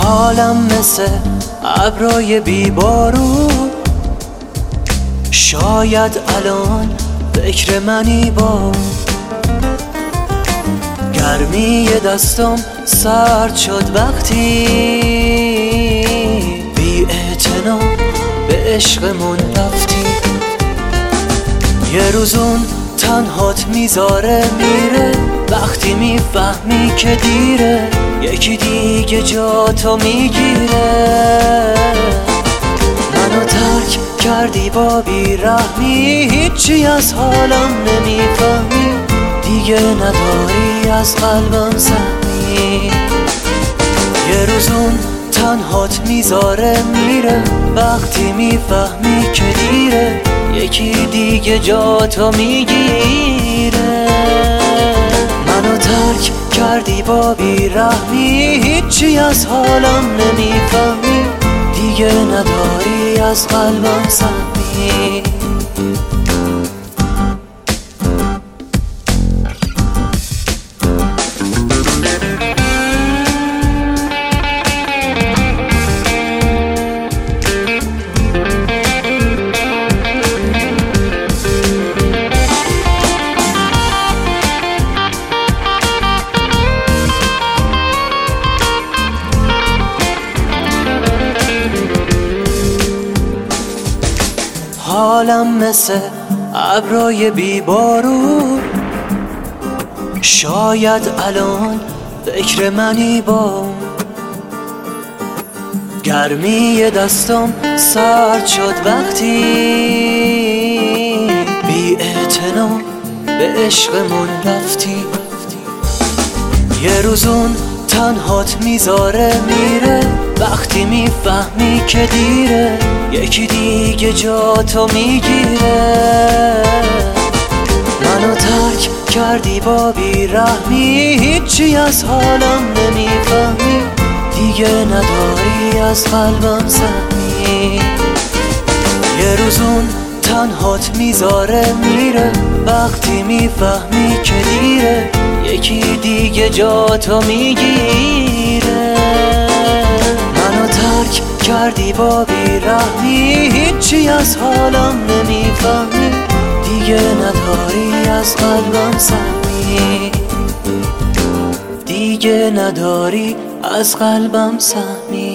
حالم مثل ابرای بیبارون، شاید الان فکر منی با گرمی دستم سرد شد وقتی بی اعتنا به عشقمون رفتی. یه روزون تنهات میذاره میره، وقتی میفهمی که دیره یکی دیگه جاتو میگیره. منو ترک کردی با بیرحمی، هیچی از حالم نمیفهمی، دیگه نداری از قلبم سهمی. یه روزون تنهات میذاره میره، وقتی میفهمی که دیره یکی دیگه جاتو میگیره. منو ترک کردی با بیرحمی، هیچی از حالم نمیفهمی، دیگه نداری از قلبم سهمی. حالم مثل ابرای بیبارون، شاید الان فکر منی با گرمی دستم سرد شد وقتی بی اعتنا به عشقمون رفتی. یه روزون تنهات میذاره میره، وقتی میفهمی که دیره یکی دیگه جاتو میگیره. منو ترک کردی با بیرحمی، هیچی از حالم نمیفهمی، دیگه نداری از قلبم سهمی. یه روزون تنهات میذاره میره، وقتی میفهمی که دیره یکی دیگه جاتو میگیره. منو ترک کردی با بیرحمی، هیچی از حالم نمیفهمی، دیگه نداری از قلبم سهمی، دیگه نداری از قلبم سهمی.